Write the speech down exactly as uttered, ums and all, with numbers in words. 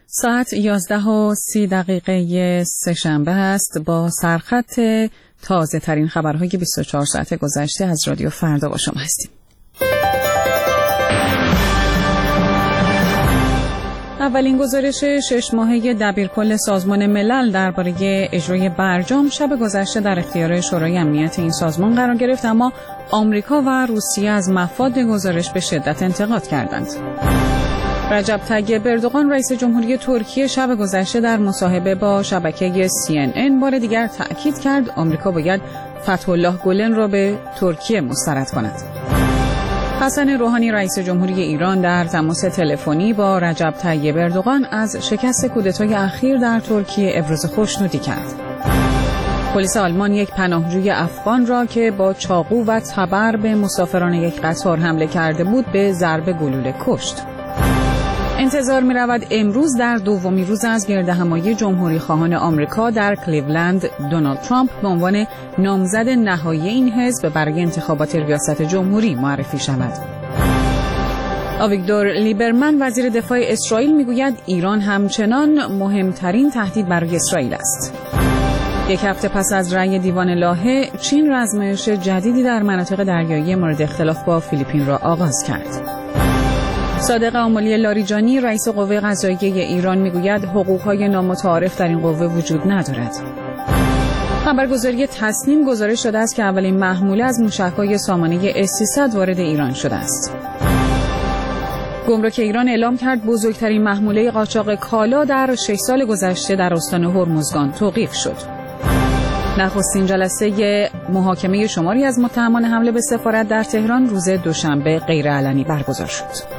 ساعت یازده و سی دقیقه سه‌شنبه است. با سرخط تازه ترین خبرهای بیست و چهار ساعت گذشته از رادیو فردا با شما هستیم. اولین گزارش شش ماهه دبیرکل سازمان ملل درباره اجرای برجام شب گذشته در اختیار شورای امنیت این سازمان قرار گرفت، اما آمریکا و روسیه از مفاد گزارش به شدت انتقاد کردند. رجب طیب اردوغان رئیس جمهوری ترکیه شب گذشته در مصاحبه با شبکه سی ان ان بار دیگر تأکید کرد آمریکا باید فتح الله گلن را به ترکیه مسترد کند. حسن روحانی رئیس جمهوری ایران در تماس تلفنی با رجب طیب اردوغان از شکست کودتای اخیر در ترکیه ابراز خوشنودی کرد. پلیس آلمان یک پناهجوی افغان را که با چاقو و تبر به مسافران یک قطار حمله کرده بود به ضرب گلوله کشت. انتظار می رود امروز در دومین روز از گردهمایی جمهوری خواهان آمریکا در کلیولند دونالد ترامپ به عنوان نامزد نهایی این حزب برای انتخابات ریاست جمهوری معرفی شود. آویگدور لیبرمن وزیر دفاع اسرائیل می گوید ایران همچنان مهمترین تهدید برای اسرائیل است. یک هفته پس از رأی دیوان لاهه، چین رزمایش جدیدی در مناطق دریایی مورد اختلاف با فیلیپین را آغاز کرد. صادق آملی لاریجانی رئیس قوه قضاییه ایران میگوید حقوق‌های نامتعارف در این قوه وجود ندارد. خبرگزاری تسنیم گزارش داده است که اولین محموله از موشک‌های سامانه اس سیصد وارد ایران شده است. گمرک ایران اعلام کرد بزرگترین محموله قاچاق کالا در شش سال گذشته در استان هرمزگان توقیف شد. نخستین جلسه محاکمه شماری از متهمان حمله به سفارت در تهران روز دوشنبه غیرعلنی برگزار شد.